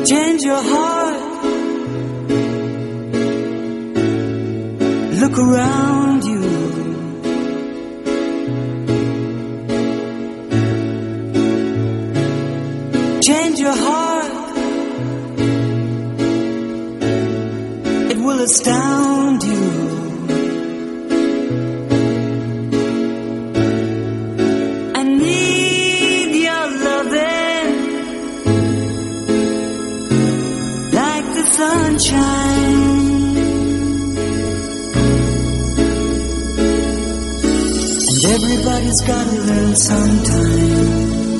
Change your heart. Look around you. Change your heart. It will astound you. I need your loving like the sunshine. And everybody's gotta learn sometime.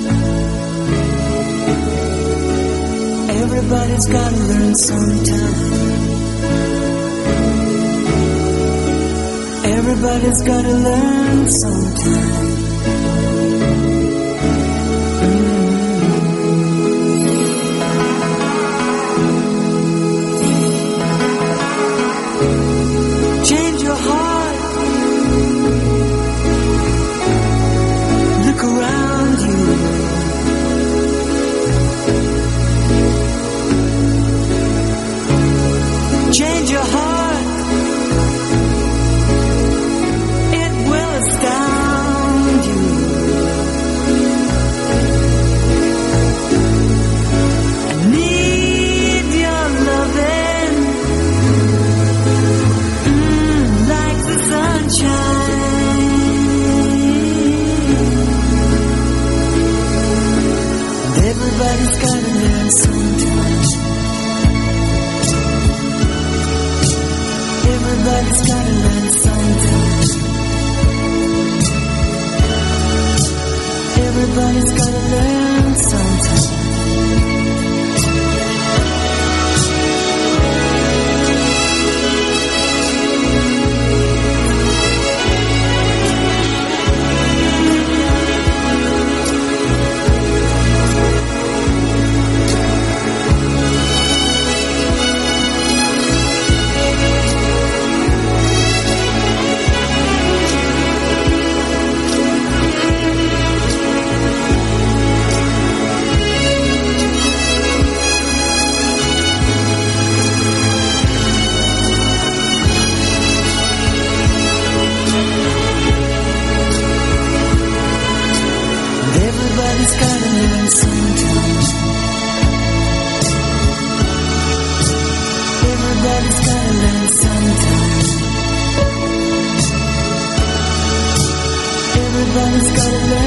Everybody's gotta learn sometime. Everybody's gotta learn sometime. Change your heart. Look around you. Change your heart. It will astound you. I need your loving like the sunshine. And everybody's gotta learn sometime. Everybody's gotta learn sometime. Everybody's gotta learn sometime. Everybody's gotta learn sometime. Everybody's gotta learn sometime. Everybody's gotta learn.